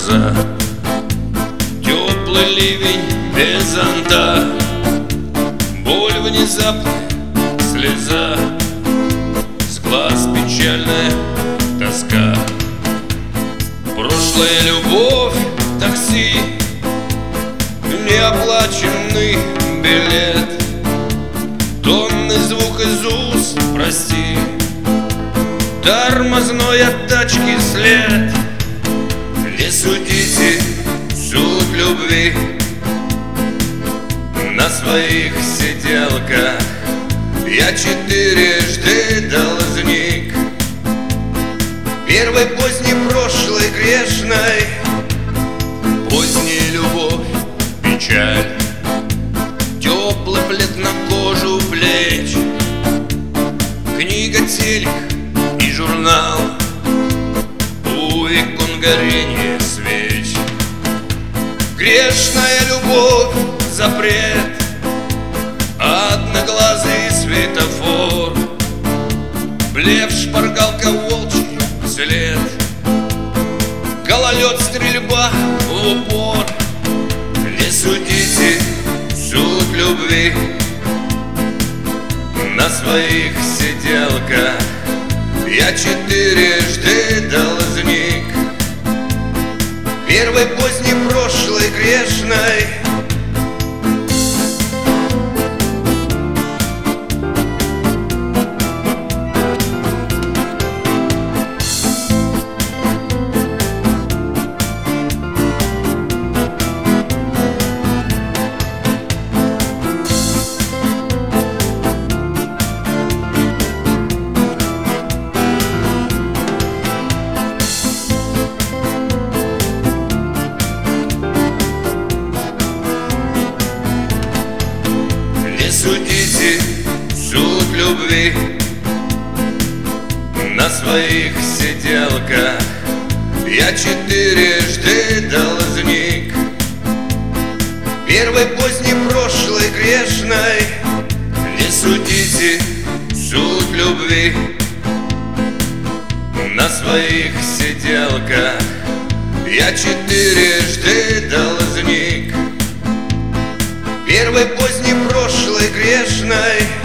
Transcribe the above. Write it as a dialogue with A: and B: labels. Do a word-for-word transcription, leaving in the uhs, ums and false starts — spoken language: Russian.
A: гроза, теплый ливень без зонта, боль внезапная, слеза, с глаз печальная тоска. Прошлая любовь, такси, неоплаченный билет, тонны звук из уст, прости, тормозной от тачки след. Не судите суд любви на своих сиделках. Я четырежды должник, первой поздней прошлой грешной, поздняя любовь, печаль, теплый плед на кожу плеч, книга, телек и журнал, у икон горение свеч. Грешная любовь, запрет, одноглазый светофор, блеф, шпаргалка, волчий след, гололед, стрельба в упор. Не судите суд любви на своих сиделках. Я четырежды должник, первой поздней прошлой грешной. Судите суд любви на своих сиделках. Я четырежды должник, первой поздней прошлой грешной. Не судите суд любви на своих сиделках. Я четырежды должник, первой поздней прошлой грешной.